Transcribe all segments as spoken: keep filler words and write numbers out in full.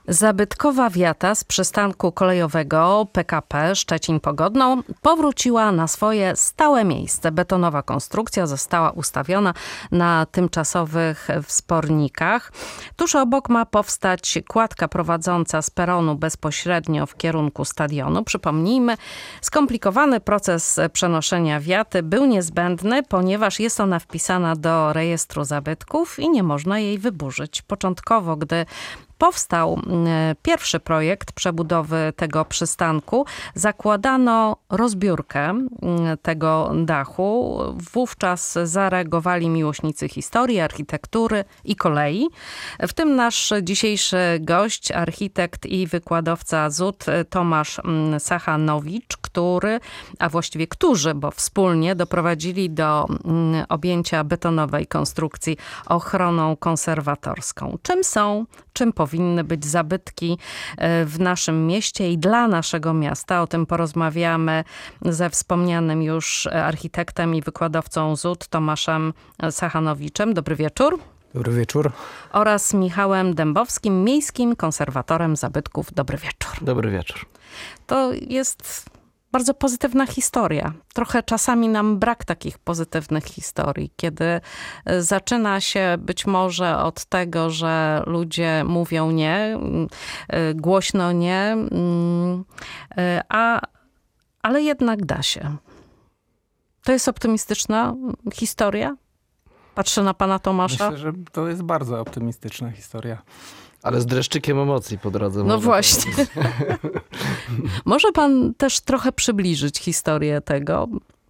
Zabytkowa wiata z przystanku kolejowego P K P Szczecin-Pogodno powróciła na swoje stałe miejsce. Betonowa konstrukcja została ustawiona na tymczasowych wspornikach. Tuż obok ma powstać kładka prowadząca z peronu bezpośrednio w kierunku stadionu. Przypomnijmy, skomplikowany proces przenoszenia wiaty był niezbędny, ponieważ jest ona wpisana do rejestru zabytków i nie można jej wyburzyć. Początkowo, gdy powstał pierwszy projekt przebudowy tego przystanku, zakładano rozbiórkę tego dachu. Wówczas zareagowali miłośnicy historii, architektury i kolei. W tym nasz dzisiejszy gość, architekt i wykładowca Z U T Tomasz Sachanowicz, który, a właściwie którzy, bo wspólnie doprowadzili do objęcia betonowej konstrukcji ochroną konserwatorską. Czym są, czym powinny być zabytki w naszym mieście i dla naszego miasta? O tym porozmawiamy ze wspomnianym już architektem i wykładowcą Z U T Tomaszem Sachanowiczem. Dobry wieczór. Dobry wieczór. Oraz Michałem Dębowskim, miejskim konserwatorem zabytków. Dobry wieczór. Dobry wieczór. To jest bardzo pozytywna historia. Trochę czasami nam brak takich pozytywnych historii, kiedy zaczyna się być może od tego, że ludzie mówią nie, głośno nie, a, ale jednak da się. To jest optymistyczna historia? Patrzę na pana Tomasza. Myślę, że to jest bardzo optymistyczna historia. Ale z dreszczykiem emocji po drodze. No właśnie. Może pan też trochę przybliżyć historię tego?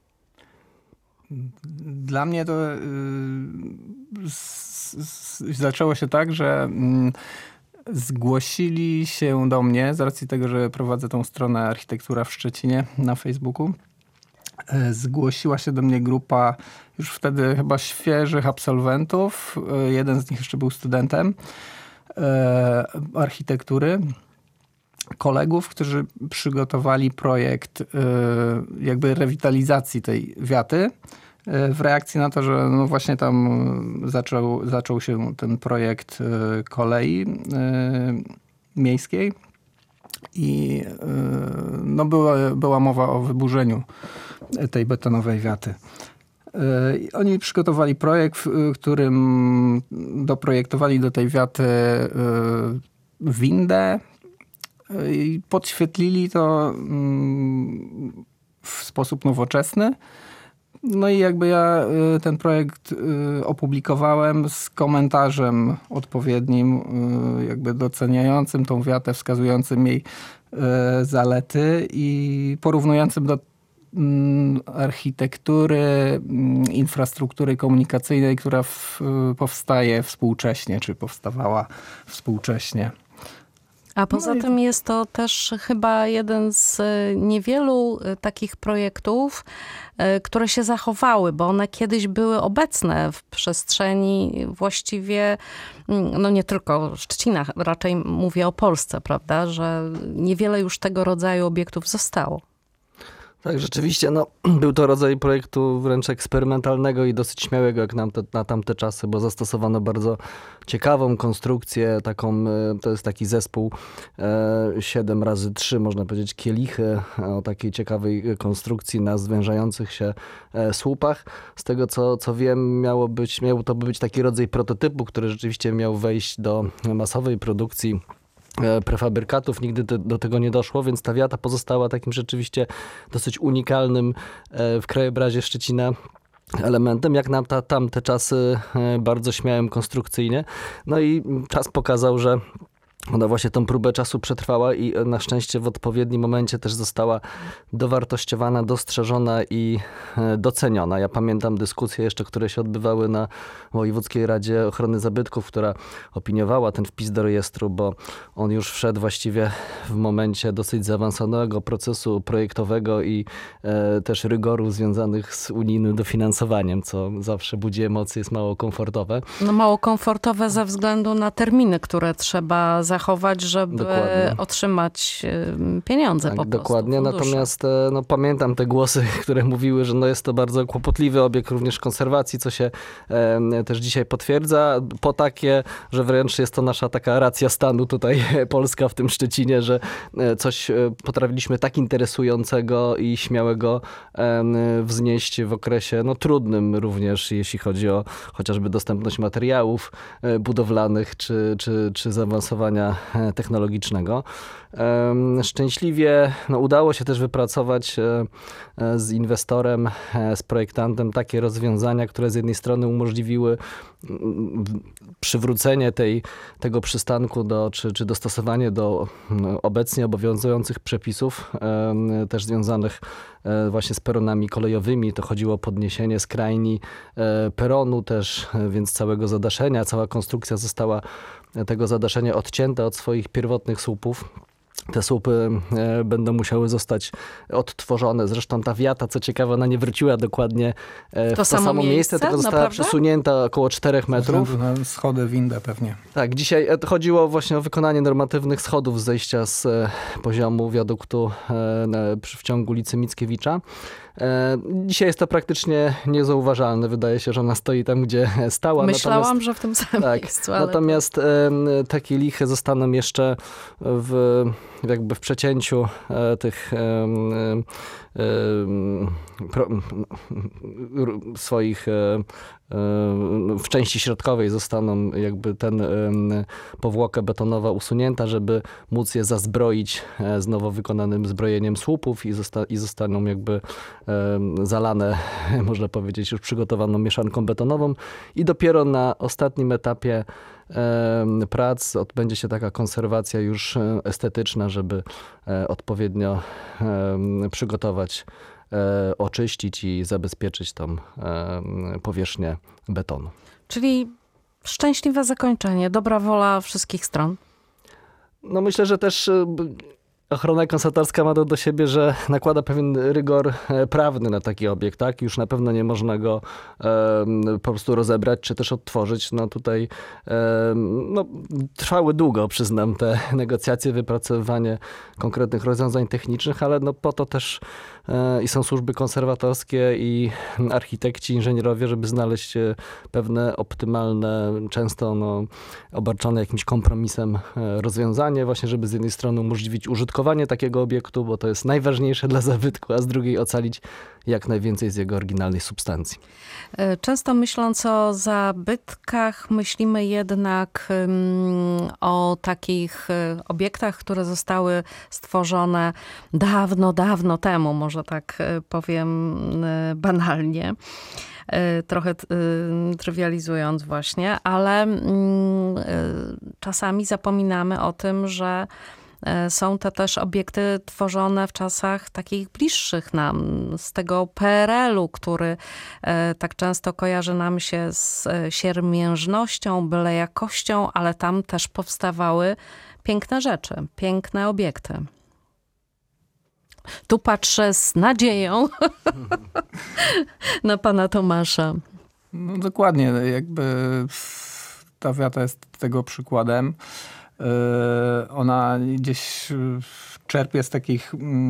Dla mnie to yy, z, z, zaczęło się tak, że yy, zgłosili się do mnie, z racji tego, że prowadzę tą stronę Architektura w Szczecinie na Facebooku. Yy, zgłosiła się do mnie grupa już wtedy chyba świeżych absolwentów. Yy, jeden z nich jeszcze był studentem architektury, kolegów, którzy przygotowali projekt jakby rewitalizacji tej wiaty w reakcji na to, że no właśnie tam zaczął, zaczął się ten projekt kolei miejskiej i no była, była mowa o wyburzeniu tej betonowej wiaty. Oni przygotowali projekt, w którym doprojektowali do tej wiaty windę i podświetlili to w sposób nowoczesny. No i jakby ja ten projekt opublikowałem z komentarzem odpowiednim, jakby doceniającym tą wiatę, wskazującym jej zalety i porównującym do architektury, infrastruktury komunikacyjnej, która w, powstaje współcześnie, czy powstawała współcześnie. A poza no i... tym jest to też chyba jeden z niewielu takich projektów, które się zachowały, bo one kiedyś były obecne w przestrzeni właściwie, no nie tylko Szczecina, raczej mówię o Polsce, prawda, że niewiele już tego rodzaju obiektów zostało. Tak, rzeczywiście, no, był to rodzaj projektu wręcz eksperymentalnego i dosyć śmiałego jak na, te, na tamte czasy, bo zastosowano bardzo ciekawą konstrukcję, taką, to jest taki zespół e, siedem razy trzy, można powiedzieć, kielichy o takiej ciekawej konstrukcji na zwężających się e, słupach. Z tego co, co wiem, miało być, miał to być taki rodzaj prototypu, który rzeczywiście miał wejść do masowej produkcji prefabrykatów. Nigdy do, do tego nie doszło, więc ta wiata pozostała takim rzeczywiście dosyć unikalnym w krajobrazie Szczecina elementem, jak na ta, tamte czasy bardzo śmiałym konstrukcyjnie. No i czas pokazał, że ona właśnie tą próbę czasu przetrwała i na szczęście w odpowiednim momencie też została dowartościowana, dostrzeżona i doceniona. Ja pamiętam dyskusje jeszcze, które się odbywały na Wojewódzkiej Radzie Ochrony Zabytków, która opiniowała ten wpis do rejestru, bo on już wszedł właściwie w momencie dosyć zaawansowanego procesu projektowego i e, też rygorów związanych z unijnym dofinansowaniem, co zawsze budzi emocje, jest mało komfortowe. No mało komfortowe ze względu na terminy, które trzeba zakończyć zachować, żeby Dokładnie. otrzymać y, pieniądze Tak, po prostu. dokładnie. fundusze. Natomiast e, no, pamiętam te głosy, które mówiły, że no, jest to bardzo kłopotliwy obiekt również konserwacji, co się e, też dzisiaj potwierdza. Po takie, że wręcz jest to nasza taka racja stanu tutaj polska w tym Szczecinie, że e, coś e, potrafiliśmy tak interesującego i śmiałego e, wznieść w okresie no, trudnym również, jeśli chodzi o chociażby dostępność materiałów e, budowlanych czy, czy, czy zaawansowania e, technologicznego. E, szczęśliwie no, udało się też wypracować e, e, z inwestorem, e, z projektantem takie rozwiązania, które z jednej strony umożliwiły mm, przywrócenie tej, tego przystanku do, czy, czy dostosowanie do no, obecnie obowiązujących przepisów, e, też związanych e, właśnie z peronami kolejowymi. To chodziło o podniesienie skrajni e, peronu też, e, więc całego zadaszenia. Cała konstrukcja została e, tego zadaszenia odcięta od swoich pierwotnych słupów. Te słupy e, będą musiały zostać odtworzone. Zresztą ta wiata, co ciekawe, ona nie wróciła dokładnie e, w to, to samo, samo miejsce, miejsce tylko została naprawdę? przesunięta około czterech metrów. Na schody, windę pewnie. Tak, dzisiaj e, chodziło właśnie o wykonanie normatywnych schodów zejścia z e, poziomu wiaduktu e, na, w ciągu ulicy Mickiewicza. E, dzisiaj jest to praktycznie niezauważalne. Wydaje się, że ona stoi tam, gdzie stała. Myślałam, natomiast, że w tym samym tak, miejscu. Ale natomiast e, te kielichy zostaną jeszcze w, jakby w przecięciu e, tych e, e, pro, swoich e, w części środkowej zostaną jakby ten powłoka betonowa usunięta, żeby móc je zazbroić z nowo wykonanym zbrojeniem słupów i, zosta- i zostaną jakby zalane, można powiedzieć, już przygotowaną mieszanką betonową i dopiero na ostatnim etapie prac odbędzie się taka konserwacja już estetyczna, żeby odpowiednio przygotować, oczyścić i zabezpieczyć tą powierzchnię betonu. Czyli szczęśliwe zakończenie, dobra wola wszystkich stron. No myślę, że też ochrona konserwatorska ma to do siebie, że nakłada pewien rygor prawny na taki obiekt, tak? Już na pewno nie można go e, po prostu rozebrać, czy też odtworzyć. No tutaj e, no, trwały długo, przyznam, te negocjacje, wypracowywanie konkretnych rozwiązań technicznych, ale no po to też e, i są służby konserwatorskie i architekci, inżynierowie, żeby znaleźć pewne optymalne, często no, obarczone jakimś kompromisem e, rozwiązanie, właśnie żeby z jednej strony umożliwić użytkowanie takiego obiektu, bo to jest najważniejsze dla zabytku, a z drugiej ocalić jak najwięcej z jego oryginalnej substancji. Często myśląc o zabytkach, myślimy jednak um, o takich obiektach, które zostały stworzone dawno, dawno temu, może tak powiem banalnie. Trochę trywializując właśnie, ale czasami zapominamy o tym, że są to też obiekty tworzone w czasach takich bliższych nam, z tego P R L u, który tak często kojarzy nam się z siermiężnością, byle jakością, ale tam też powstawały piękne rzeczy, piękne obiekty. Tu patrzę z nadzieją na pana Tomasza. No dokładnie, jakby ta wiata jest tego przykładem. Ona gdzieś czerpie z takich,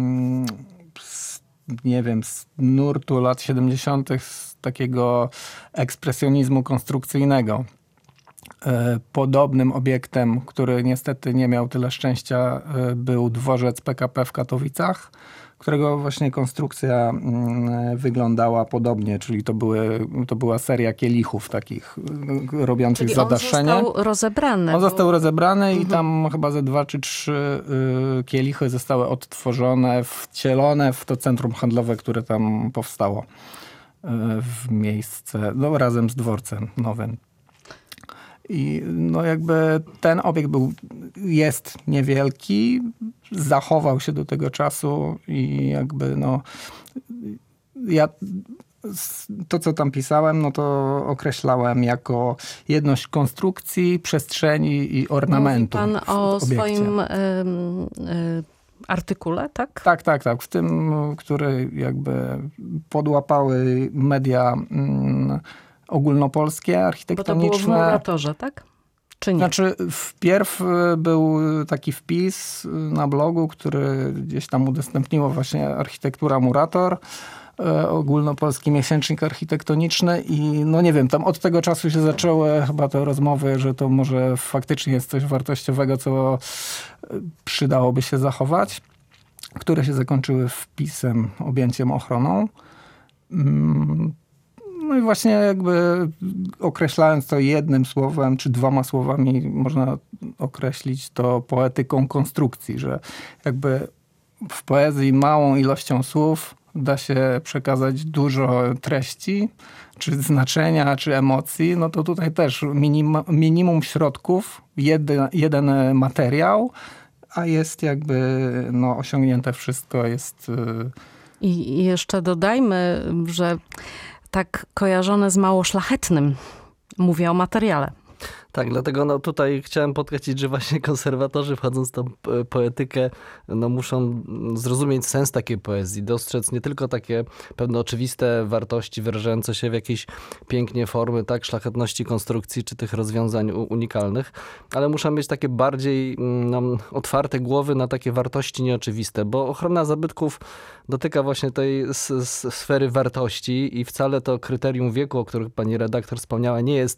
nie wiem, z nurtu lat siedemdziesiątych, z takiego ekspresjonizmu konstrukcyjnego. Podobnym obiektem, który niestety nie miał tyle szczęścia, był dworzec P K P w Katowicach, którego właśnie konstrukcja wyglądała podobnie, czyli to, były, to była seria kielichów takich robiących czyli zadaszenie. On został rozebrany. On bo... został rozebrany mhm. i tam chyba ze dwa czy trzy y, kielichy zostały odtworzone, wcielone w to centrum handlowe, które tam powstało y, w miejsce, no, razem z dworcem nowym. I no jakby ten obiekt był, jest niewielki, zachował się do tego czasu i jakby no ja to, co tam pisałem, no to określałem jako jedność konstrukcji, przestrzeni i ornamentu. Mówi pan o obiekcie. swoim y, y, artykule, tak? Tak, tak, tak. W tym, który jakby podłapały media y, ogólnopolskie, architektoniczne. Bo to było w Muratorze, tak? czy nie? Znaczy wpierw był taki wpis na blogu, który gdzieś tam udostępniło właśnie Architektura Murator, ogólnopolski miesięcznik architektoniczny i no nie wiem, tam od tego czasu się zaczęły chyba te rozmowy, że to może faktycznie jest coś wartościowego, co przydałoby się zachować, które się zakończyły wpisem, objęciem ochroną. No i właśnie jakby określając to jednym słowem, czy dwoma słowami można określić to poetyką konstrukcji, że jakby w poezji małą ilością słów da się przekazać dużo treści, czy znaczenia, czy emocji, no to tutaj też minim, minimum środków, jeden, jeden materiał, a jest jakby no, osiągnięte wszystko. Jest... I jeszcze dodajmy, że tak kojarzone z mało szlachetnym. Mówię o materiale. Tak, dlatego no tutaj chciałem podkreślić, że właśnie konserwatorzy wchodząc w tą poetykę, no muszą zrozumieć sens takiej poezji, dostrzec nie tylko takie pewne oczywiste wartości wyrażające się w jakiejś pięknie formy, tak, szlachetności konstrukcji czy tych rozwiązań unikalnych, ale muszą mieć takie bardziej no, otwarte głowy na takie wartości nieoczywiste, bo ochrona zabytków dotyka właśnie tej s- s- sfery wartości i wcale to kryterium wieku, o którym pani redaktor wspomniała, nie jest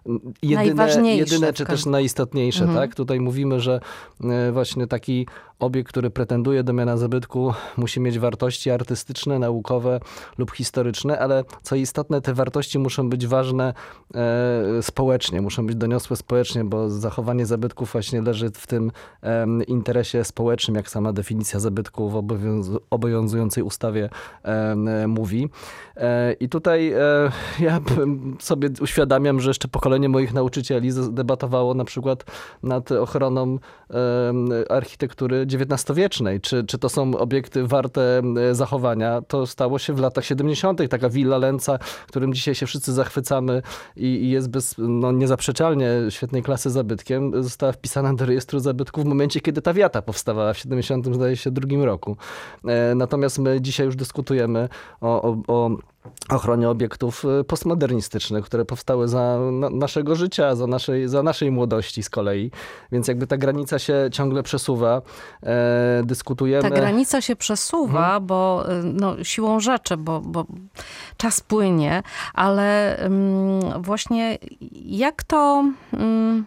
jedyne, jedyne czy też najistotniejsze. Mhm. Tak? Tutaj mówimy, że właśnie taki obiekt, który pretenduje do miana zabytku, musi mieć wartości artystyczne, naukowe lub historyczne, ale co istotne, te wartości muszą być ważne e, społecznie, muszą być doniosłe społecznie, bo zachowanie zabytków właśnie leży w tym e, interesie społecznym, jak sama definicja zabytku w obowiązu- obowiązującej ustawie e, mówi. E, I tutaj e, ja sobie uświadamiam, że jeszcze pokolenie moich nauczycieli debatowało na przykład nad ochroną e, architektury dziewiętnastowiecznej. Czy, czy to są obiekty warte zachowania? To stało się w latach siedemdziesiątych. Taka Villa Lenca, którym dzisiaj się wszyscy zachwycamy i, i jest bez, no, niezaprzeczalnie świetnej klasy zabytkiem, została wpisana do rejestru zabytków w momencie, kiedy ta wiata powstawała w siedemdziesiątym, zdaje się, drugim roku. E, natomiast my dzisiaj już dyskutujemy o, o, o ochronie obiektów postmodernistycznych, które powstały za na, naszego życia, za naszej, za naszej młodości z kolei. Więc jakby ta granica się ciągle przesuwa. E, dyskutujemy. Ta granica się przesuwa, hmm. bo no, siłą rzeczy, bo, bo czas płynie, ale um, właśnie jak to... Um,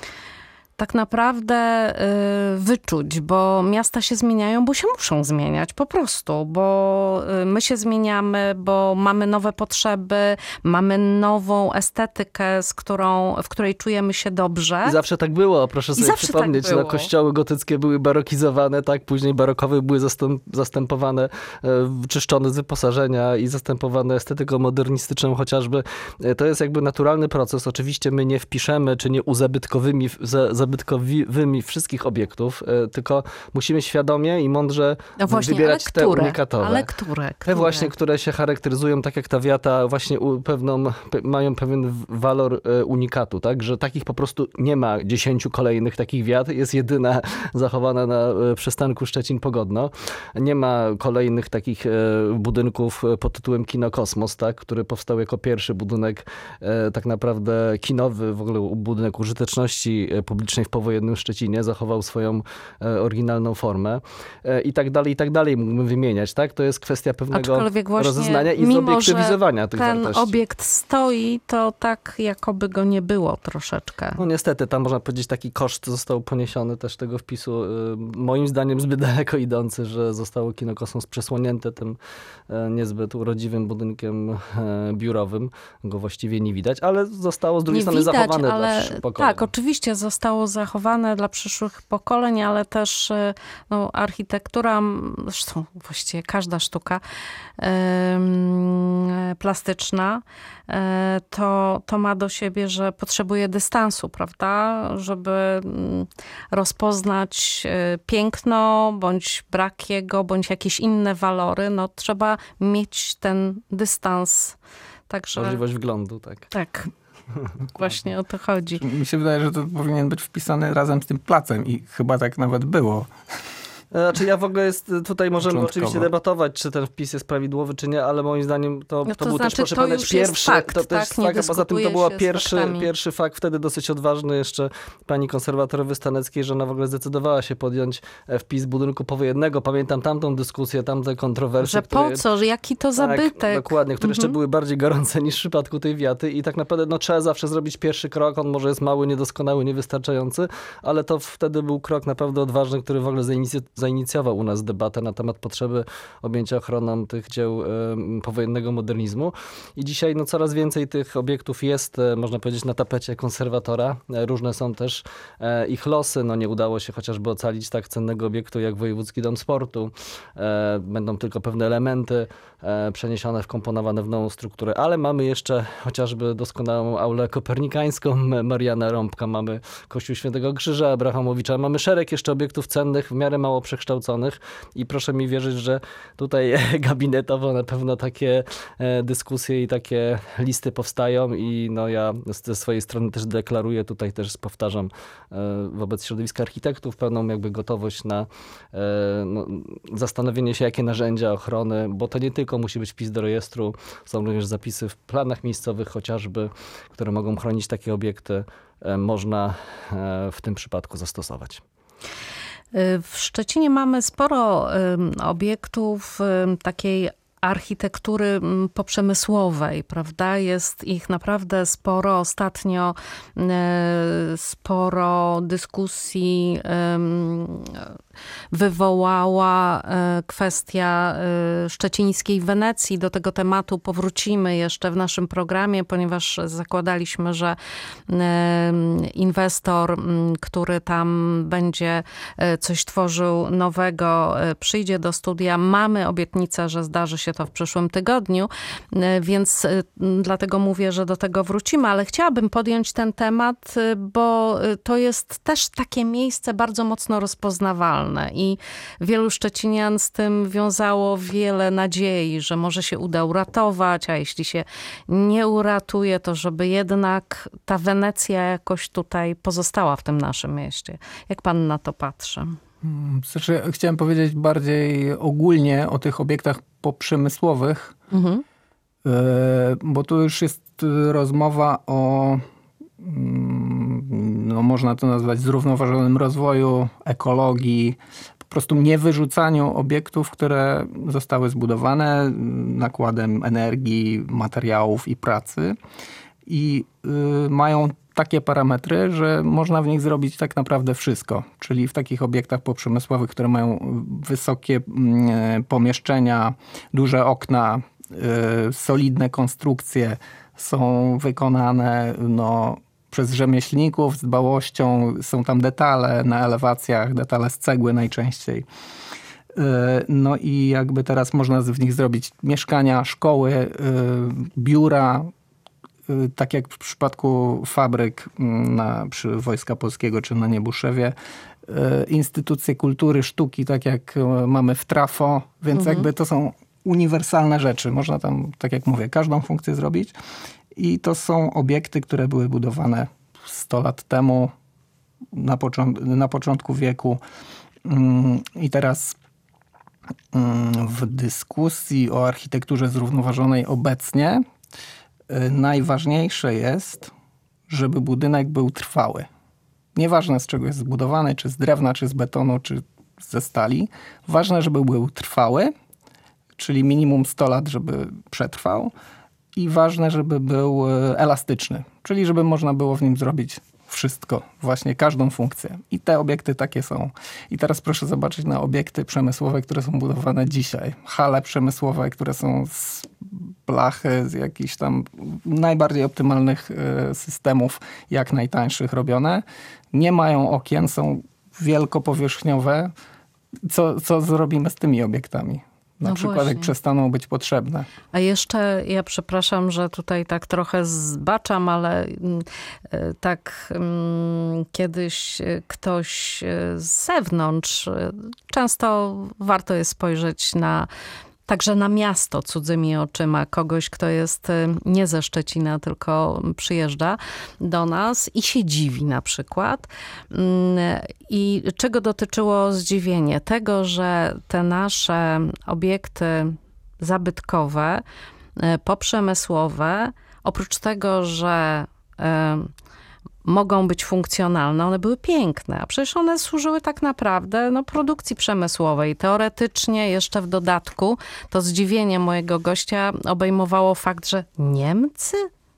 tak naprawdę y, wyczuć, bo miasta się zmieniają, bo się muszą zmieniać po prostu, bo y, my się zmieniamy, bo mamy nowe potrzeby, mamy nową estetykę, z którą, w której czujemy się dobrze. I zawsze tak było, proszę sobie przypomnieć. Tak no, kościoły gotyckie były barokizowane, tak, później barokowe były zastęp, zastępowane, y, czyszczone z wyposażenia i zastępowane estetyką modernistyczną chociażby. Y, to jest jakby naturalny proces. Oczywiście my nie wpiszemy, czy nie uzabytkowymi za, zabytkowymi wszystkich obiektów, tylko musimy świadomie i mądrze no właśnie, wybierać te które? unikatowe. Ale które? które? Te właśnie, które się charakteryzują tak jak ta wiata, właśnie pewną, mają pewien walor unikatu, tak? Że takich po prostu nie ma dziesięciu kolejnych takich wiat. Jest jedyna zachowana na przystanku Szczecin-Pogodno. Nie ma kolejnych takich budynków pod tytułem Kino Kosmos, tak? Który powstał jako pierwszy budynek tak naprawdę kinowy, w ogóle budynek użyteczności publicznej w powojennym Szczecinie, zachował swoją e, oryginalną formę e, i tak dalej, i tak dalej mógłbym wymieniać, tak? To jest kwestia pewnego rozeznania i mimo, zobiektywizowania tych ten wartości. Ten obiekt stoi, to tak jakoby go nie było troszeczkę. No niestety, tam można powiedzieć taki koszt został poniesiony też tego wpisu, e, moim zdaniem zbyt daleko idący, że zostało Kino Kosmos przesłonięte tym e, niezbyt urodziwym budynkiem e, biurowym. Go właściwie nie widać, ale zostało z drugiej nie strony widać, zachowane ale, dla przyszłych pokoleń. Tak, oczywiście zostało zachowane dla przyszłych pokoleń, ale też no, architektura, zresztą właściwie każda sztuka yy, plastyczna, yy, to, to ma do siebie, że potrzebuje dystansu, prawda? Żeby yy, rozpoznać yy, piękno, bądź brak jego, bądź jakieś inne walory, no trzeba mieć ten dystans. Także, możliwość wglądu, tak. Tak. Właśnie o to chodzi. Mi się wydaje, że to powinien być wpisane razem z tym placem i chyba tak nawet było. Znaczy ja w ogóle jest, tutaj możemy Początkowo. oczywiście debatować, czy ten wpis jest prawidłowy, czy nie, ale moim zdaniem to, No to, to był znaczy, też, proszę to pamiętać, już jest pierwszy, fakt, to, to tak? jest Nie fakt, a poza tym to dyskutuje był się z pierwszy, faktami. pierwszy fakt, wtedy dosyć odważny jeszcze pani konserwatorowy Staneckiej, że ona w ogóle zdecydowała się podjąć wpis budynku powojennego. Pamiętam tamtą dyskusję, tamte kontrowersje. Że które, po co, że jaki to zabytek. Tak, dokładnie, które jeszcze Mhm. były bardziej gorące niż w przypadku tej wiaty i tak naprawdę no, trzeba zawsze zrobić pierwszy krok, on może jest mały, niedoskonały, niewystarczający, ale to wtedy był krok naprawdę odważny, który w ogóle zainicy- zainicjował u nas debatę na temat potrzeby objęcia ochroną tych dzieł e, powojennego modernizmu. I dzisiaj no, coraz więcej tych obiektów jest, e, można powiedzieć, na tapecie konserwatora. E, różne są też e, ich losy. No, nie udało się chociażby ocalić tak cennego obiektu jak Wojewódzki Dom Sportu. E, będą tylko pewne elementy e, przeniesione, wkomponowane w nową strukturę, ale mamy jeszcze chociażby doskonałą aulę kopernikańską Mariana Rąbka, mamy Kościół Świętego Krzyża Abrahamowicza, mamy szereg jeszcze obiektów cennych, w miarę mało przekształconych i proszę mi wierzyć, że tutaj gabinetowo na pewno takie e, dyskusje i takie listy powstają i no ja ze swojej strony też deklaruję, tutaj też powtarzam e, wobec środowiska architektów pełną jakby gotowość na e, no, zastanowienie się, jakie narzędzia ochrony, bo to nie tylko musi być wpis do rejestru, są również zapisy w planach miejscowych chociażby, które mogą chronić takie obiekty, e, można e, w tym przypadku zastosować. W Szczecinie mamy sporo ym, obiektów ym, takiej architektury ym, poprzemysłowej, prawda? Jest ich naprawdę sporo. Ostatnio y, sporo dyskusji y, wywołała y, kwestia y, szczecińskiej Wenecji. Do tego tematu powrócimy jeszcze w naszym programie, ponieważ zakładaliśmy, że y, inwestor, y, który tam będzie y, coś tworzył nowego, y, przyjdzie do studia. Mamy obietnicę, że zdarzy się to w przyszłym tygodniu, y, więc y, dlatego mówię, że do tego wrócimy, ale chciałabym podjąć ten temat, y, bo y, to jest też takie miejsce bardzo mocno rozpoznawalne i wielu szczecinian z tym wiązało wiele nadziei, że może się uda uratować, a jeśli się nie uratuje, to żeby jednak ta Wenecja jakoś tutaj pozostała w tym naszym mieście. Jak pan na to patrzy? Znaczy, chciałem powiedzieć bardziej ogólnie o tych obiektach poprzemysłowych, mhm. bo tu już jest rozmowa o, no można to nazwać zrównoważonym rozwoju, ekologii, po prostu niewyrzucaniu obiektów, które zostały zbudowane nakładem energii, materiałów i pracy i y, mają takie parametry, że można w nich zrobić tak naprawdę wszystko. Czyli w takich obiektach poprzemysłowych, które mają wysokie y, pomieszczenia, duże okna, y, solidne konstrukcje, są wykonane no, przez rzemieślników z dbałością. Są tam detale na elewacjach, detale z cegły najczęściej. No i jakby teraz można w nich zrobić mieszkania, szkoły, biura, tak jak w przypadku fabryk na, przy Wojska Polskiego czy na Niebuszewie, instytucje kultury, sztuki, tak jak mamy w Trafo, więc mhm. jakby to są uniwersalne rzeczy. Można tam, tak jak mówię, każdą funkcję zrobić. I to są obiekty, które były budowane sto lat temu, na, począt- na początku wieku. I teraz w dyskusji o architekturze zrównoważonej obecnie najważniejsze jest, żeby budynek był trwały. Nieważne z czego jest zbudowany, czy z drewna, czy z betonu, czy ze stali. Ważne, żeby był trwały, czyli minimum sto lat, żeby przetrwał. I ważne, żeby był elastyczny, czyli żeby można było w nim zrobić wszystko, właśnie każdą funkcję. I te obiekty takie są. I teraz proszę zobaczyć na obiekty przemysłowe, które są budowane dzisiaj. Hale przemysłowe, które są z blachy, z jakichś tam najbardziej optymalnych systemów, jak najtańszych robione. Nie mają okien, są wielkopowierzchniowe. Co, co zrobimy z tymi obiektami? Na no przykład właśnie. jak przestaną być potrzebne. A jeszcze, ja przepraszam, że tutaj tak trochę zbaczam, ale tak kiedyś ktoś z zewnątrz, często warto jest spojrzeć na Także na miasto cudzymi oczyma kogoś, kto jest nie ze Szczecina, tylko przyjeżdża do nas i się dziwi na przykład. I czego dotyczyło zdziwienie? Tego, że te nasze obiekty zabytkowe, poprzemysłowe, oprócz tego, że mogą być funkcjonalne, one były piękne, a przecież one służyły tak naprawdę no, produkcji przemysłowej. Teoretycznie jeszcze w dodatku to zdziwienie mojego gościa obejmowało fakt, że Niemcy?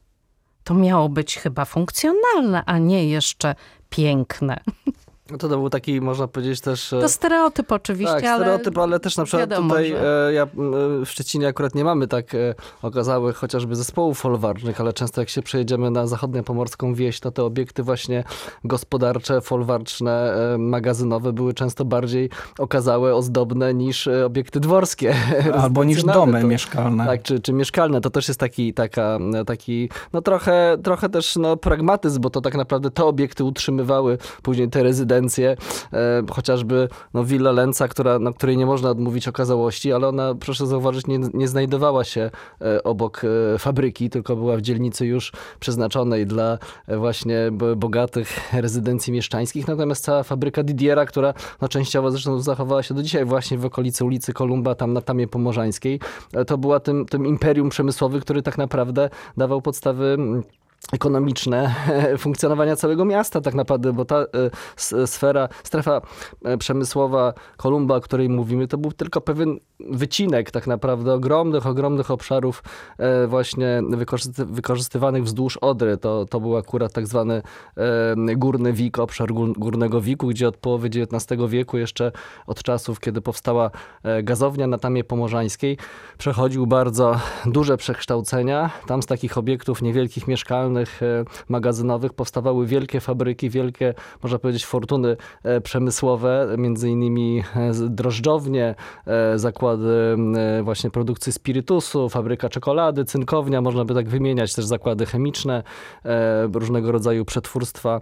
To miało być chyba funkcjonalne, a nie jeszcze piękne. No to, to był taki, można powiedzieć też... To stereotyp oczywiście, tak, ale... stereotyp, ale też na przykład wiadomo, tutaj że... e, ja, w Szczecinie akurat nie mamy tak e, okazałych chociażby zespołów folwarcznych, ale często jak się przejedziemy na zachodniopomorską wieś, to te obiekty właśnie gospodarcze, folwarczne, e, magazynowe były często bardziej okazałe, ozdobne niż e, obiekty dworskie. Albo niż domy to, mieszkalne. Tak, czy, czy mieszkalne. To też jest taki, taka, taki no trochę, trochę też no, pragmatyzm, bo to tak naprawdę te obiekty utrzymywały później te rezydencje, E, chociażby no, Villa Lenca, która, no, której nie można odmówić okazałości, ale ona, proszę zauważyć, nie, nie znajdowała się e, obok e, fabryki, tylko była w dzielnicy już przeznaczonej dla e, właśnie b, bogatych rezydencji mieszczańskich. Natomiast cała fabryka Didiera, która no, częściowo zresztą zachowała się do dzisiaj właśnie w okolicy ulicy Kolumba, tam na Tamie Pomorzańskiej, e, to była tym, tym imperium przemysłowym, który tak naprawdę dawał podstawy ekonomiczne funkcjonowania całego miasta tak naprawdę, bo ta sfera, strefa przemysłowa Kolumba, o której mówimy, to był tylko pewien wycinek tak naprawdę ogromnych, ogromnych obszarów właśnie wykorzysty, wykorzystywanych wzdłuż Odry. To, to był akurat tak zwany Górny Wik, obszar Górnego Wiku, gdzie od połowy dziewiętnastego wieku, jeszcze od czasów, kiedy powstała gazownia na Tamie Pomorzańskiej, przechodził bardzo duże przekształcenia. Tam z takich obiektów niewielkich mieszkalnych, magazynowych powstawały wielkie fabryki, wielkie, można powiedzieć, fortuny przemysłowe, między innymi drożdżownie, zakłady właśnie produkcji spirytusu, fabryka czekolady, cynkownia, można by tak wymieniać, też zakłady chemiczne, różnego rodzaju przetwórstwa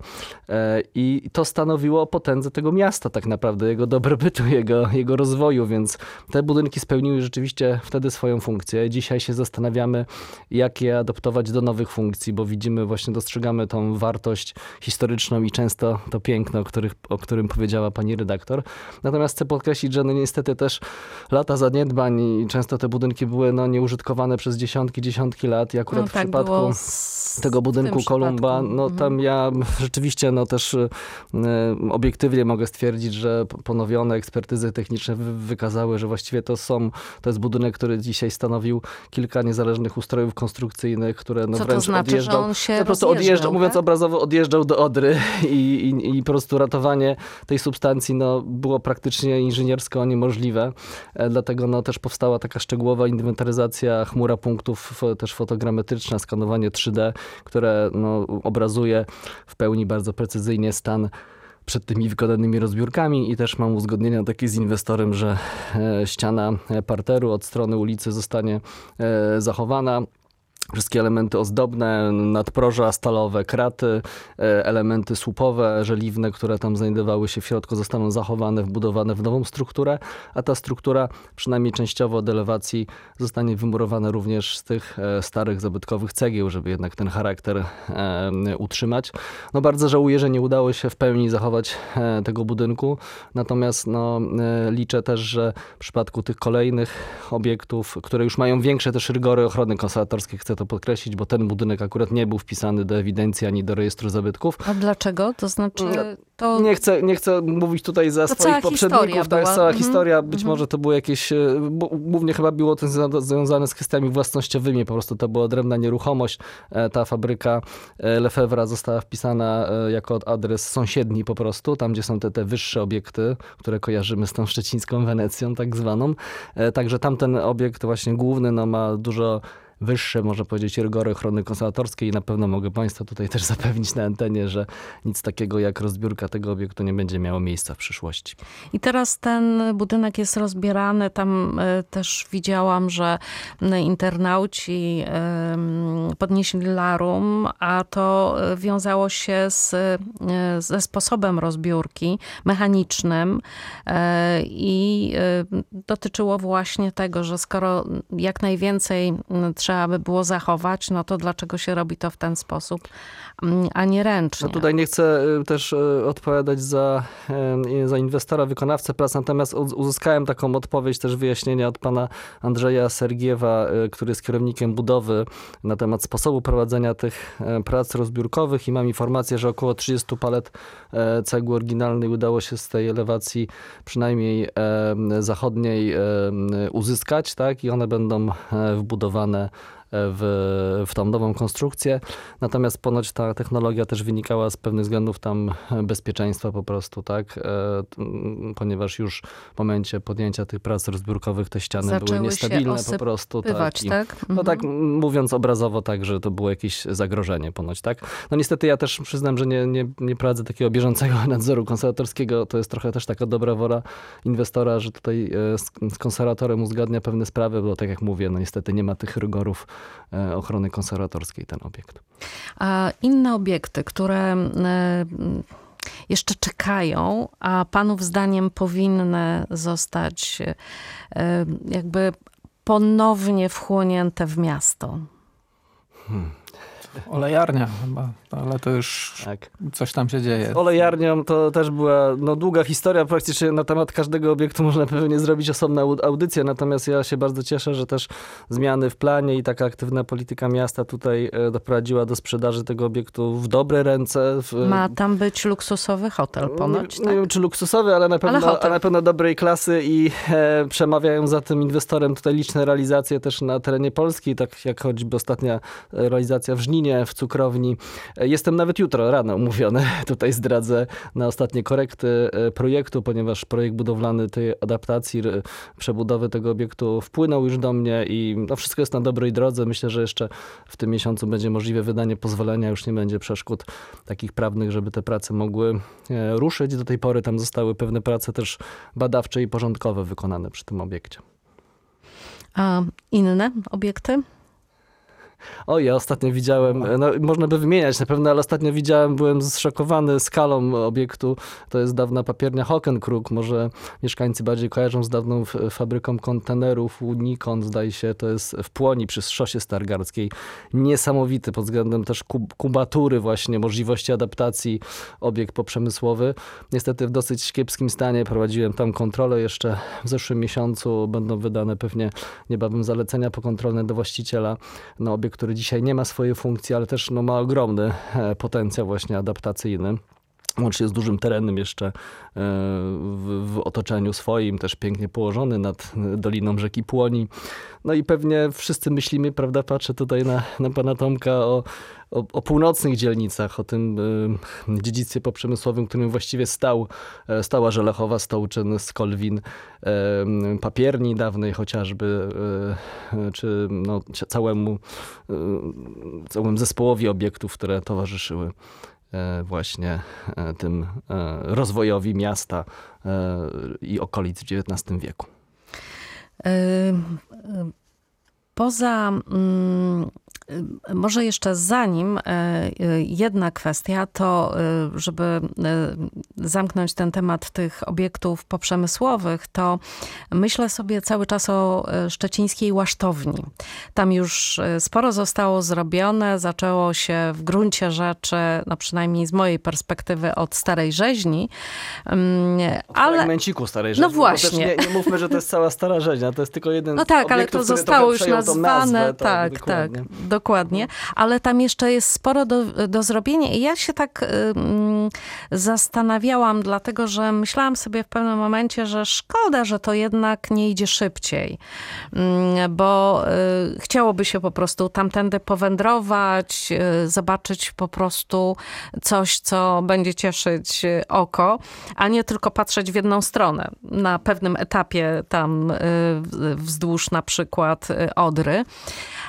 i to stanowiło potędze tego miasta tak naprawdę, jego dobrobytu, jego, jego rozwoju, więc te budynki spełniły rzeczywiście wtedy swoją funkcję. Dzisiaj się zastanawiamy, jak je adaptować do nowych funkcji, bo widzimy, właśnie dostrzegamy tą wartość historyczną i często to piękno, o, których, o którym powiedziała pani redaktor. Natomiast chcę podkreślić, że no niestety też lata zaniedbań i często te budynki były no nieużytkowane przez dziesiątki, dziesiątki lat i akurat no, w tak przypadku tego budynku Kolumba, no mhm. tam ja rzeczywiście no też y, obiektywnie mogę stwierdzić, że ponowione ekspertyzy techniczne wy, wykazały, że właściwie to są, to jest budynek, który dzisiaj stanowił kilka niezależnych ustrojów konstrukcyjnych, które no Co wręcz to znaczy, odjeżdżał, że on się po prostu odjeżdżał, tak? mówiąc obrazowo, odjeżdżał do Odry i, i, i po prostu ratowanie tej substancji no, było praktycznie inżyniersko niemożliwe. E, dlatego no, też powstała taka szczegółowa inwentaryzacja, chmura punktów, f, też fotogrametryczna, skanowanie trzy D, które no, obrazuje w pełni bardzo precyzyjnie stan przed tymi wykonanymi rozbiórkami i też mam uzgodnienia takie z inwestorem, że e, ściana parteru od strony ulicy zostanie e, zachowana. Wszystkie elementy ozdobne, nadproża stalowe, kraty, elementy słupowe, żeliwne, które tam znajdowały się w środku, zostaną zachowane, wbudowane w nową strukturę, a ta struktura, przynajmniej częściowo od elewacji, zostanie wymurowana również z tych starych, zabytkowych cegieł, żeby jednak ten charakter utrzymać. No bardzo żałuję, że nie udało się w pełni zachować tego budynku, natomiast no, liczę też, że w przypadku tych kolejnych obiektów, które już mają większe też rygory ochrony konserwatorskiej, chcę to podkreślić, bo ten budynek akurat nie był wpisany do ewidencji ani do rejestru zabytków. A dlaczego? To znaczy to... Nie chcę, nie chcę mówić tutaj za to swoich poprzedników. To jest cała mhm. historia. Być mhm. może to było jakieś, bo głównie chyba było to związane z kwestiami własnościowymi. Po prostu to była odrębna nieruchomość. Ta fabryka Lefebvre'a została wpisana jako adres sąsiedni po prostu, tam gdzie są te, te wyższe obiekty, które kojarzymy z tą szczecińską Wenecją tak zwaną. Także tamten obiekt właśnie główny no, ma dużo wyższe, można powiedzieć, rygory ochrony konserwatorskiej i na pewno mogę Państwa tutaj też zapewnić na antenie, że nic takiego jak rozbiórka tego obiektu nie będzie miało miejsca w przyszłości. I teraz ten budynek jest rozbierany. Tam y, też widziałam, że y, internauci y, podnieśli larum, a to wiązało się z, y, ze sposobem rozbiórki mechanicznym y, i y, dotyczyło właśnie tego, że skoro jak najwięcej trzeba by było zachować, no to dlaczego się robi to w ten sposób, a nie ręcznie? No tutaj nie chcę też odpowiadać za, za inwestora, wykonawcę prac, natomiast uzyskałem taką odpowiedź, też wyjaśnienia od pana Andrzeja Sergiewa, który jest kierownikiem budowy, na temat sposobu prowadzenia tych prac rozbiórkowych i mam informację, że około trzydzieści palet cegły oryginalnej udało się z tej elewacji przynajmniej zachodniej uzyskać, tak? I one będą wbudowane w, w tą nową konstrukcję. Natomiast ponoć ta technologia też wynikała z pewnych względów tam bezpieczeństwa po prostu, tak? E, ponieważ już w momencie podjęcia tych prac rozbiórkowych te ściany Zaczęły były niestabilne po prostu. Tak, I, tak? Mhm. No tak mówiąc obrazowo tak, że to było jakieś zagrożenie ponoć, tak? No niestety ja też przyznam, że nie, nie, nie prowadzę takiego bieżącego nadzoru konserwatorskiego. To jest trochę też taka dobra wola inwestora, że tutaj z, z konserwatorem uzgadnia pewne sprawy, bo tak jak mówię, no niestety nie ma tych rygorów ochrony konserwatorskiej ten obiekt. A inne obiekty, które jeszcze czekają, a panów zdaniem powinny zostać jakby ponownie wchłonięte w miasto? Hmm. Olejarnia chyba, ale to już tak. Coś tam się dzieje. Z olejarnią to też była no, długa historia, praktycznie na temat każdego obiektu można pewnie zrobić osobną audycję, natomiast ja się bardzo cieszę, że też zmiany w planie i taka aktywna polityka miasta tutaj doprowadziła do sprzedaży tego obiektu w dobre ręce. W... Ma tam być luksusowy hotel ponoć, nie, tak? nie wiem, czy luksusowy, ale na pewno, ale ale na pewno dobrej klasy i e, przemawiają za tym inwestorem tutaj liczne realizacje też na terenie Polski, tak jak choćby ostatnia realizacja w Żninie, w cukrowni. Jestem nawet jutro rano umówiony, tutaj zdradzę, na ostatnie korekty projektu, ponieważ projekt budowlany tej adaptacji, przebudowy tego obiektu wpłynął już do mnie i no wszystko jest na dobrej drodze. Myślę, że jeszcze w tym miesiącu będzie możliwe wydanie pozwolenia, już nie będzie przeszkód takich prawnych, żeby te prace mogły ruszyć. Do tej pory tam zostały pewne prace też badawcze i porządkowe wykonane przy tym obiekcie. A inne obiekty? O, ja ostatnio widziałem, no można by wymieniać na pewno, ale ostatnio widziałem, byłem zszokowany skalą obiektu. To jest dawna papiernia Hockenkrug. Może mieszkańcy bardziej kojarzą z dawną fabryką kontenerów Unikon, zdaje się, to jest w Płoni przy Szosie Stargardzkiej. Niesamowity pod względem też kub, kubatury właśnie, możliwości adaptacji obiekt poprzemysłowy. Niestety w dosyć kiepskim stanie. Prowadziłem tam kontrolę jeszcze w zeszłym miesiącu. Będą wydane pewnie niebawem zalecenia pokontrolne do właściciela. No, obiekt, który dzisiaj nie ma swojej funkcji, ale też no, ma ogromny potencjał właśnie adaptacyjny. Łącznie z dużym terenem jeszcze w, w otoczeniu swoim, też pięknie położony nad doliną rzeki Płoni. No i pewnie wszyscy myślimy, prawda, patrzę tutaj na, na pana Tomka, o, o, o północnych dzielnicach, o tym y, dziedzictwie poprzemysłowym, którym właściwie stał, stała Żelechowa, Stołczyn, Skolwin, y, papierni dawnej chociażby, y, czy no, całemu, y, całemu zespołowi obiektów, które towarzyszyły właśnie tym rozwojowi miasta i okolic w dziewiętnastym wieku. Poza, może jeszcze zanim jedna kwestia, to żeby zamknąć ten temat tych obiektów poprzemysłowych, to myślę sobie cały czas o szczecińskiej Łasztowni. Tam już sporo zostało zrobione, zaczęło się w gruncie rzeczy, no przynajmniej z mojej perspektywy, od Starej Rzeźni. Ale... fragmenciku Starej Rzeźni. No właśnie. Nie, nie mówmy, że to jest cała Stara Rzeźnia, to jest tylko jeden no tak, z ale to zostało już nazwane. Nazwę, tak, tak, tak, dokładnie. Ale tam jeszcze jest sporo do, do zrobienia i ja się tak um, zastanawiałam, dlatego że myślałam sobie w pewnym momencie, że szkoda, że to jednak nie idzie szybciej, um, bo y, chciałoby się po prostu tamtędy powędrować, y, zobaczyć po prostu coś, co będzie cieszyć oko, a nie tylko patrzeć w jedną stronę. Na pewnym etapie tam y, wzdłuż na przykład Odry.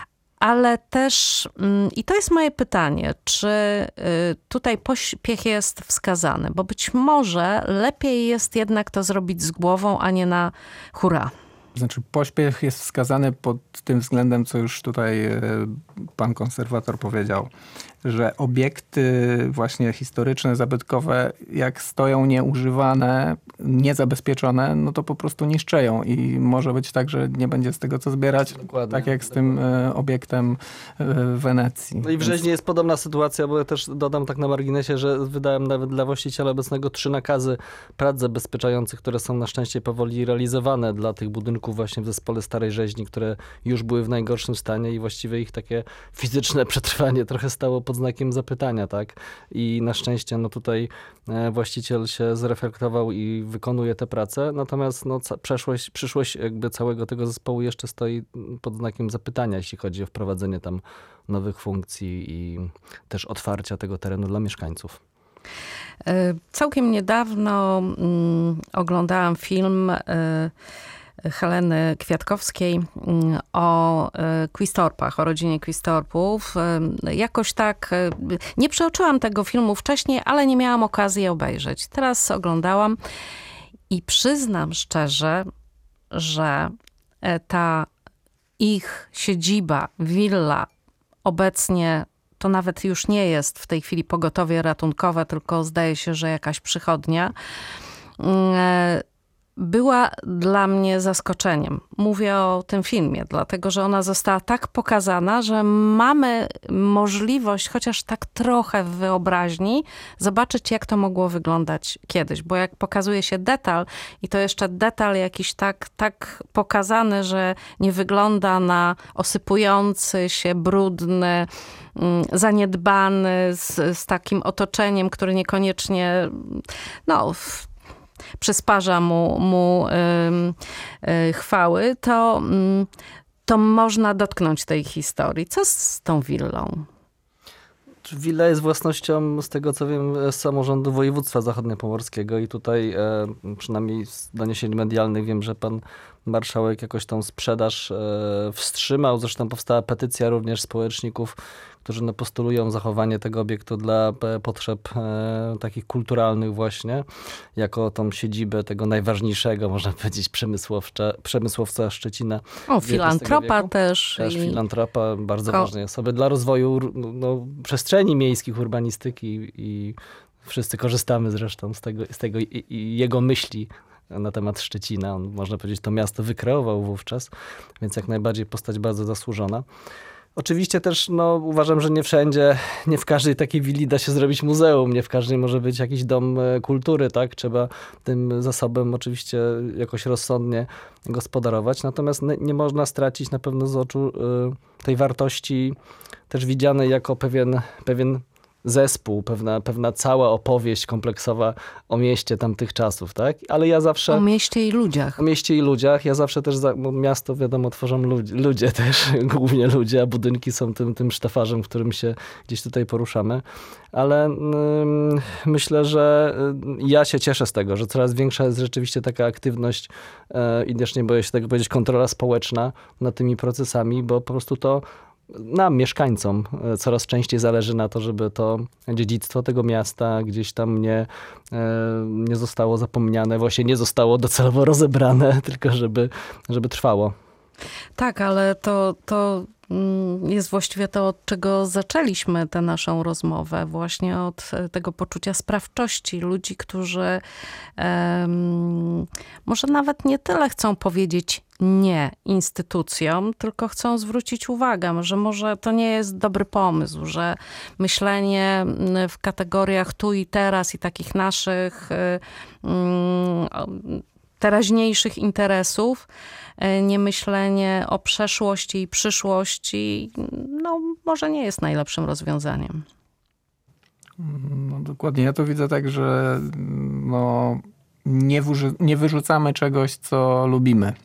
ale też, i to jest moje pytanie, czy tutaj pośpiech jest wskazany, bo być może lepiej jest jednak to zrobić z głową, a nie na hura. Znaczy pośpiech jest wskazany pod tym względem, co już tutaj pan konserwator powiedział, że obiekty właśnie historyczne, zabytkowe, jak stoją nieużywane, niezabezpieczone, no to po prostu niszczeją i może być tak, że nie będzie z tego co zbierać, dokładnie, tak jak z tym dokładnie. obiektem w Wenecji. No i w Rzeźni jest podobna sytuacja, bo ja też dodam tak na marginesie, że wydałem nawet dla właściciela obecnego trzy nakazy prac zabezpieczających, które są na szczęście powoli realizowane dla tych budynków właśnie w zespole Starej Rzeźni, które już były w najgorszym stanie i właściwie ich takie fizyczne przetrwanie trochę stało pod znakiem zapytania, tak? I na szczęście no tutaj właściciel się zreflektował i wykonuje te prace, natomiast no, przeszłość, przyszłość jakby całego tego zespołu jeszcze stoi pod znakiem zapytania, jeśli chodzi o wprowadzenie tam nowych funkcji i też otwarcia tego terenu dla mieszkańców. Całkiem niedawno mm, oglądałam film y Heleny Kwiatkowskiej o Quistorpach, o rodzinie Quistorpów. Jakoś tak nie przeoczyłam tego filmu wcześniej, ale nie miałam okazji obejrzeć. Teraz oglądałam i przyznam szczerze, że ta ich siedziba, willa obecnie to nawet już nie jest w tej chwili pogotowie ratunkowe, tylko zdaje się, że jakaś przychodnia, była dla mnie zaskoczeniem. Mówię o tym filmie, dlatego że ona została tak pokazana, że mamy możliwość, chociaż tak trochę w wyobraźni, zobaczyć, jak to mogło wyglądać kiedyś. Bo jak pokazuje się detal, i to jeszcze detal jakiś tak, tak pokazany, że nie wygląda na osypujący się, brudny, zaniedbany, z, z takim otoczeniem, które niekoniecznie, no, przysparza mu, mu y, y, chwały, to, y, to można dotknąć tej historii. Co z tą willą? Willa jest własnością, z tego co wiem, samorządu województwa zachodniopomorskiego i tutaj e, przynajmniej z doniesień medialnych wiem, że pan marszałek jakoś tą sprzedaż e, wstrzymał. Zresztą powstała petycja również społeczników, którzy no, postulują zachowanie tego obiektu dla potrzeb e, takich kulturalnych właśnie, jako tą siedzibę tego najważniejszego, można powiedzieć, przemysłowca, przemysłowca Szczecina. O, filantropa też. Też i... filantropa, bardzo Ko... ważnej osoby dla rozwoju no, przestrzeni miejskich, urbanistyki i wszyscy korzystamy zresztą z tego, z tego i, i jego myśli na temat Szczecina. On, można powiedzieć, to miasto wykreował wówczas, więc jak najbardziej postać bardzo zasłużona. Oczywiście też no, uważam, że nie wszędzie, nie w każdej takiej willi da się zrobić muzeum, nie w każdej może być jakiś dom kultury, tak? Trzeba tym zasobem oczywiście jakoś rozsądnie gospodarować, natomiast nie można stracić na pewno z oczu y, tej wartości też widzianej jako pewien, pewien zespół, pewna, pewna cała opowieść kompleksowa o mieście tamtych czasów, tak? Ale ja zawsze... O mieście i ludziach. O mieście i ludziach. Ja zawsze też, za, bo miasto wiadomo tworzą ludzie, ludzie też, głównie ludzie, a budynki są tym, tym sztafarzem, w którym się gdzieś tutaj poruszamy. Ale ym, myślę, że ja się cieszę z tego, że coraz większa jest rzeczywiście taka aktywność yy, i też nie boję się tego powiedzieć, kontrola społeczna nad tymi procesami, bo po prostu to nam, mieszkańcom, coraz częściej zależy na to, żeby to dziedzictwo tego miasta gdzieś tam nie, nie zostało zapomniane, właśnie nie zostało docelowo rozebrane, tylko żeby, żeby trwało. Tak, ale to, to jest właściwie to, od czego zaczęliśmy tę naszą rozmowę. Właśnie od tego poczucia sprawczości ludzi, którzy um, może nawet nie tyle chcą powiedzieć nie instytucjom, tylko chcą zwrócić uwagę, że może to nie jest dobry pomysł, że myślenie w kategoriach tu i teraz i takich naszych um, teraźniejszych interesów, nie myślenie o przeszłości i przyszłości, no może nie jest najlepszym rozwiązaniem. No dokładnie, ja to widzę tak, że no, nie, wyrzu- nie wyrzucamy czegoś, co lubimy.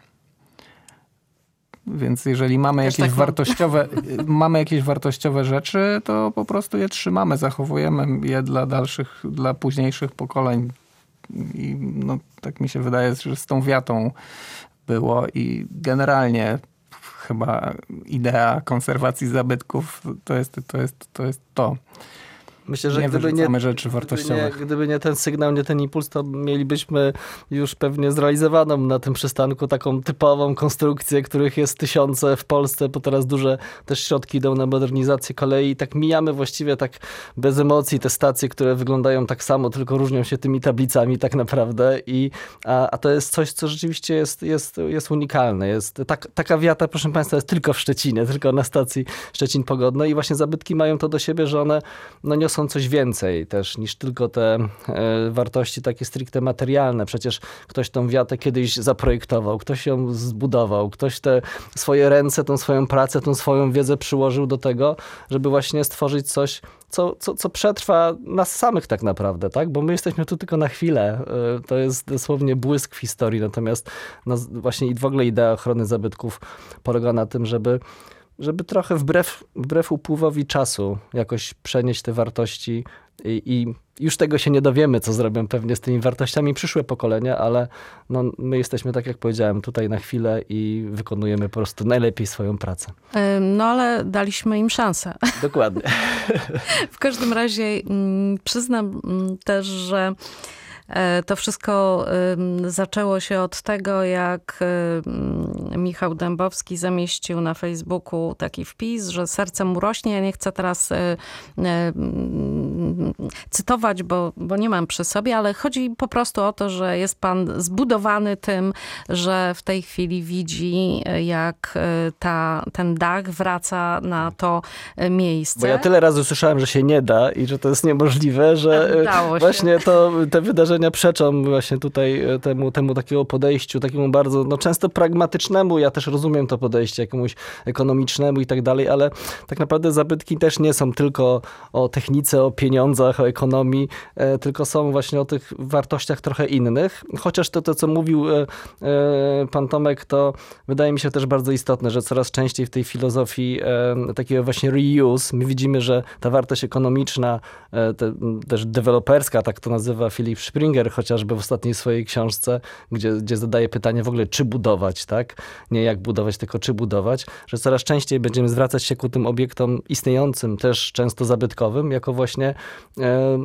Więc jeżeli mamy jakieś, tak wartościowe, mamy jakieś wartościowe rzeczy, to po prostu je trzymamy, zachowujemy je dla dalszych, dla późniejszych pokoleń. I no, tak mi się wydaje, że z tą wiatą było i generalnie chyba idea konserwacji zabytków to jest to. Jest, to, jest to. Myślę, że nie gdyby nie, rzeczy wartościowych. Gdyby nie, gdyby nie ten sygnał, nie ten impuls, to mielibyśmy już pewnie zrealizowaną na tym przystanku taką typową konstrukcję, których jest tysiące w Polsce, bo teraz duże też środki idą na modernizację kolei. Tak mijamy właściwie tak bez emocji te stacje, które wyglądają tak samo, tylko różnią się tymi tablicami tak naprawdę. I, a, a to jest coś, co rzeczywiście jest, jest, jest unikalne. Jest, tak, taka wiata, proszę Państwa, jest tylko w Szczecinie, tylko na stacji Szczecin Pogodno i właśnie zabytki mają to do siebie, że one no, niosą są coś więcej też niż tylko te e, wartości takie stricte materialne. Przecież ktoś tą wiatę kiedyś zaprojektował, ktoś ją zbudował, ktoś te swoje ręce, tą swoją pracę, tą swoją wiedzę przyłożył do tego, żeby właśnie stworzyć coś, co, co, co przetrwa nas samych tak naprawdę, tak? Bo my jesteśmy tu tylko na chwilę. E, to jest dosłownie błysk w historii. Natomiast no, właśnie i w ogóle idea ochrony zabytków polega na tym, żeby żeby trochę wbrew, wbrew upływowi czasu jakoś przenieść te wartości i, i już tego się nie dowiemy, co zrobią pewnie z tymi wartościami przyszłe pokolenia, ale no, my jesteśmy, tak jak powiedziałem, tutaj na chwilę i wykonujemy po prostu najlepiej swoją pracę. No ale daliśmy im szansę. Dokładnie. W każdym razie przyznam też, że to wszystko zaczęło się od tego, jak Michał Dębowski zamieścił na Facebooku taki wpis, że serce mu rośnie. Ja nie chcę teraz cytować, bo, bo nie mam przy sobie, ale chodzi po prostu o to, że jest pan zbudowany tym, że w tej chwili widzi, jak ta, ten dach wraca na to miejsce. Bo ja tyle razy słyszałem, że się nie da i że to jest niemożliwe, że właśnie to, te wydarzenia przeczą właśnie tutaj temu, temu takiego podejściu, takiemu bardzo, no często pragmatycznemu. Ja też rozumiem to podejście jakiemuś ekonomicznemu i tak dalej, ale tak naprawdę zabytki też nie są tylko o technice, o pieniądzach, o ekonomii, e, tylko są właśnie o tych wartościach trochę innych. Chociaż to, to co mówił e, e, pan Tomek, to wydaje mi się też bardzo istotne, że coraz częściej w tej filozofii e, takiego właśnie reuse, my widzimy, że ta wartość ekonomiczna, e, te, też deweloperska, tak to nazywa Philip Springer, chociażby w ostatniej swojej książce, gdzie, gdzie zadaje pytanie w ogóle, czy budować, tak? Nie jak budować, tylko czy budować, że coraz częściej będziemy zwracać się ku tym obiektom istniejącym, też często zabytkowym, jako właśnie e,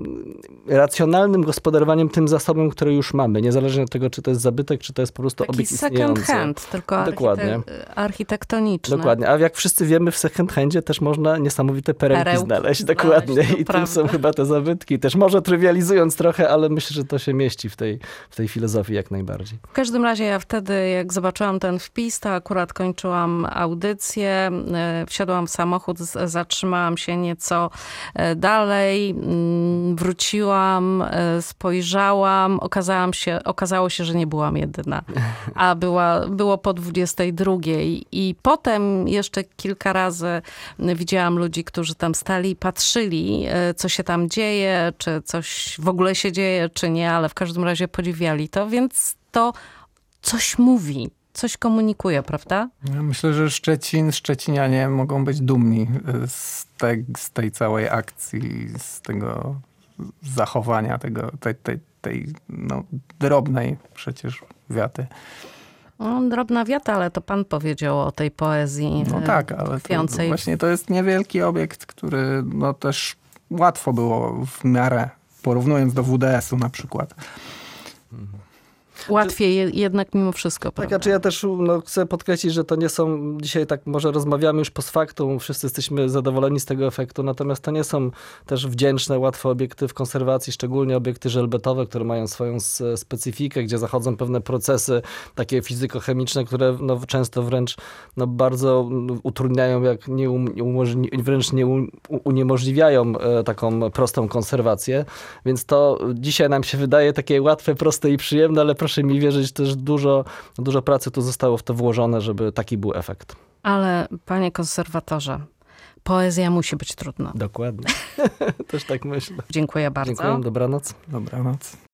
racjonalnym gospodarowaniem tym zasobem, który już mamy, niezależnie od tego, czy to jest zabytek, czy to jest po prostu taki obiekt istniejący. second hand, tylko Dokładnie. architektoniczny. Dokładnie, a jak wszyscy wiemy, w second handzie też można niesamowite perełki Perełki znaleźć. znaleźć, Dokładnie. to I prawda. tym są chyba te zabytki. Też może trywializując trochę, ale myślę, że to się mieści w tej, w tej filozofii jak najbardziej. W każdym razie ja wtedy, jak zobaczyłam ten wpis, to akurat kończyłam audycję, wsiadłam w samochód, zatrzymałam się nieco dalej, wróciłam, spojrzałam, okazałam się, okazało się, że nie byłam jedyna, a była, było po dwudziestej drugiej i potem jeszcze kilka razy widziałam ludzi, którzy tam stali i patrzyli, co się tam dzieje, czy coś w ogóle się dzieje, czy nie, ale w każdym razie podziwiali to, więc to coś mówi, coś komunikuje, prawda? Ja myślę, że Szczecin, Szczecinianie mogą być dumni z, te, z tej całej akcji, z tego zachowania, tego, tej, tej, tej no, drobnej przecież wiaty. No, drobna wiata, ale to pan powiedział o tej poezji. No tak, ale to, właśnie to jest niewielki obiekt, który no, też łatwo było w miarę, porównując do W D S-u na przykład. Łatwiej jednak mimo wszystko, prawda? Tak, a czy ja też no, chcę podkreślić, że to nie są, dzisiaj tak może rozmawiamy już post factum, wszyscy jesteśmy zadowoleni z tego efektu, natomiast to nie są też wdzięczne, łatwe obiekty w konserwacji, szczególnie obiekty żelbetowe, które mają swoją specyfikę, gdzie zachodzą pewne procesy takie fizykochemiczne, które no, często wręcz no, bardzo utrudniają, jak nie umożli, wręcz nie uniemożliwiają e, taką prostą konserwację, więc to dzisiaj nam się wydaje takie łatwe, proste i przyjemne, ale proszę mi wierzyć, też dużo, dużo pracy tu zostało w to włożone, żeby taki był efekt. Ale panie konserwatorze, poezja musi być trudna. Dokładnie. Też tak myślę. Dziękuję bardzo. Dziękuję, dobranoc. Dobranoc.